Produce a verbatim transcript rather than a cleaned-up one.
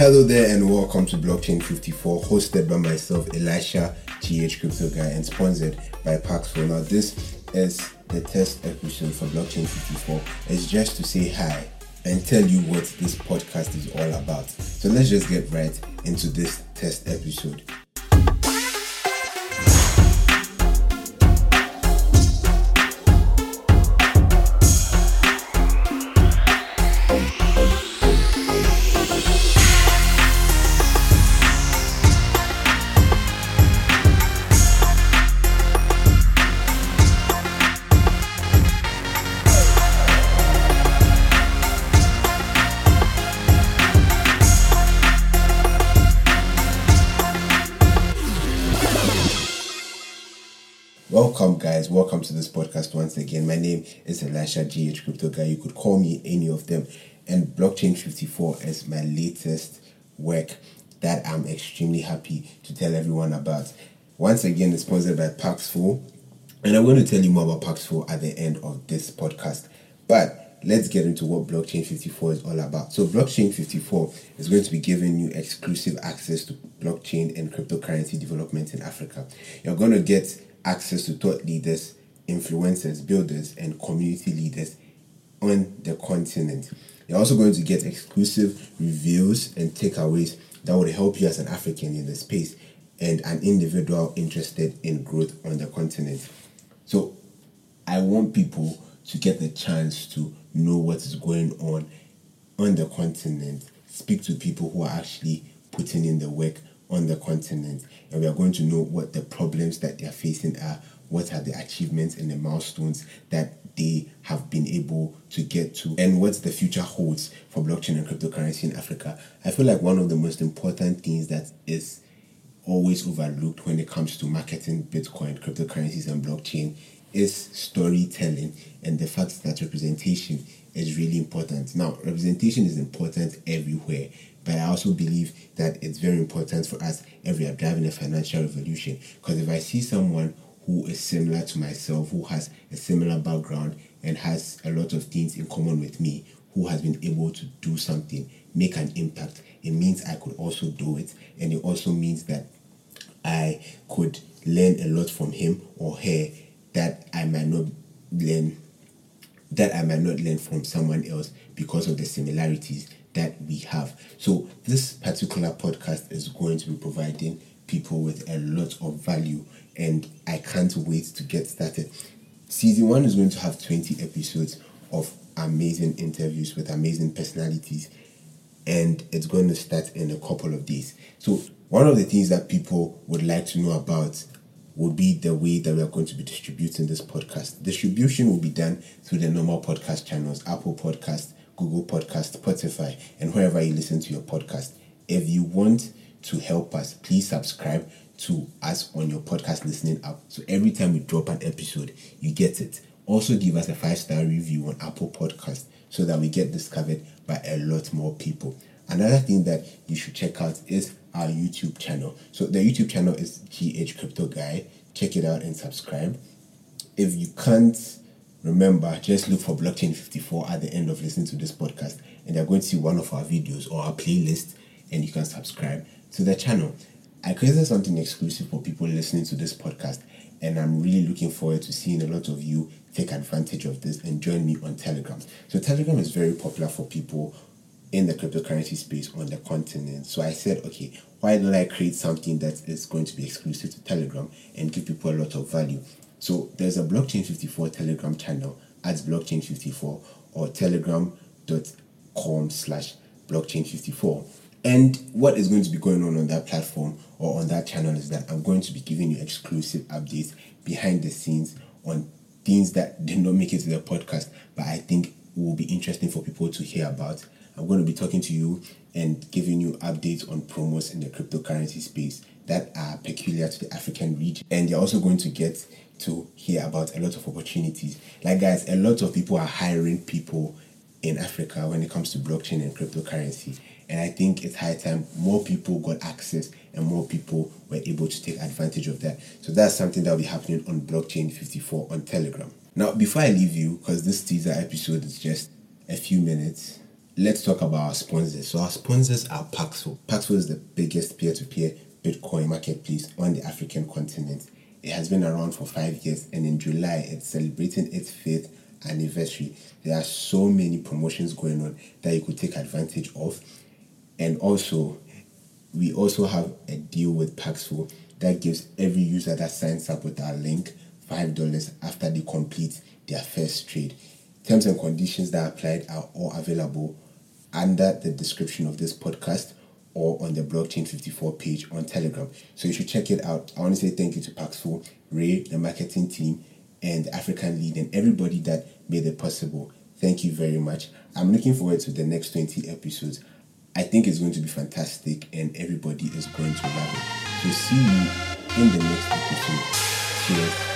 Hello there and welcome to Blockchain fifty-four, hosted by myself, Elisha, G H Crypto Guy, and sponsored by Paxful. Now this is the test episode for Blockchain fifty-four. It's just to say hi and tell you what this podcast is all about. So let's just get right into this test episode. Welcome guys, welcome to this podcast once again. My name is Elisha, G H Crypto Guy. You could call me any of them. And Blockchain fifty-four is my latest work that I'm extremely happy to tell everyone about. Once again, it's sponsored by Paxful. And I'm going to tell you more about Paxful at the end of this podcast. But let's get into what Blockchain fifty-four is all about. So Blockchain fifty-four is going to be giving you exclusive access to blockchain and cryptocurrency development in Africa. You're going to get access to thought leaders, influencers, builders, and community leaders on the continent. You're also going to get exclusive reviews and takeaways that would help you as an African in the space and an individual interested in growth on the continent. So I want people to get the chance to know what is going on on the continent, speak to people who are actually putting in the work on the continent, and we are going to know what the problems that they are facing are, what are the achievements and the milestones that they have been able to get to, and what the future holds for blockchain and cryptocurrency in Africa. I feel like one of the most important things that is always overlooked when it comes to marketing Bitcoin, cryptocurrencies, and blockchain is storytelling, and the fact that representation is really important. Now, representation is important everywhere, but I also believe that it's very important for us if we are driving a financial revolution. Because if I see someone who is similar to myself, who has a similar background and has a lot of things in common with me, who has been able to do something, make an impact, it means I could also do it. And it also means that I could learn a lot from him or her that I might not learn that I might not learn from someone else because of the similarities that we have. So this particular podcast is going to be providing people with a lot of value, and I can't wait to get started. Season one is going to have twenty episodes of amazing interviews with amazing personalities, and it's going to start in a couple of days. So one of the things that people would like to know about would be the way that we are going to be distributing this podcast. Distribution will be done through the normal podcast channels, Apple Podcast, Google Podcast, Spotify, and wherever you listen to your podcast. If you want to help us, please subscribe to us on your podcast listening app. So every time we drop an episode, you get it. Also give us a five-star review on Apple Podcast so that we get discovered by a lot more people. Another thing that you should check out is our YouTube channel. So the YouTube channel is G H Crypto Guy. Check it out and subscribe. If you can't remember, just look for Blockchain fifty-four at the end of listening to this podcast, and you're going to see one of our videos or our playlist, and you can subscribe to the channel. I created something exclusive for people listening to this podcast, and I'm really looking forward to seeing a lot of you take advantage of this and join me on Telegram. So Telegram is very popular for people in the cryptocurrency space on the continent. So I said, okay, why don't I create something that is going to be exclusive to Telegram and give people a lot of value? So there's a Blockchain fifty-four Telegram channel at Blockchain fifty-four or telegram.com slash Blockchain fifty-four. And what is going to be going on on that platform or on that channel is that I'm going to be giving you exclusive updates behind the scenes on things that did not make it to the podcast, but I think will be interesting for people to hear about. I'm going to be talking to you and giving you updates on promos in the cryptocurrency space that are peculiar to the African region. And you're also going to get to hear about a lot of opportunities. Like guys, a lot of people are hiring people in Africa when it comes to blockchain and cryptocurrency. And I think it's high time more people got access and more people were able to take advantage of that. So that's something that will be happening on Blockchain fifty-four on Telegram. Now, before I leave you, because this teaser episode is just a few minutes, let's talk about our sponsors. So our sponsors are Paxful. Paxful is the biggest peer-to-peer Bitcoin marketplace on the African continent. It has been around for five years, and in July, it's celebrating its fifth anniversary. There are so many promotions going on that you could take advantage of. And also, we also have a deal with Paxful that gives every user that signs up with our link five dollars after they complete their first trade. Terms and conditions that are applied are all available under the description of this podcast or on the Blockchain fifty-four page on Telegram. So you should check it out. I want to say thank you to Paxful, Ray, the marketing team, and the African lead, and everybody that made it possible. Thank you very much. I'm looking forward to the next twenty episodes. I think it's going to be fantastic and everybody is going to love it. So see you in the next episode. Cheers.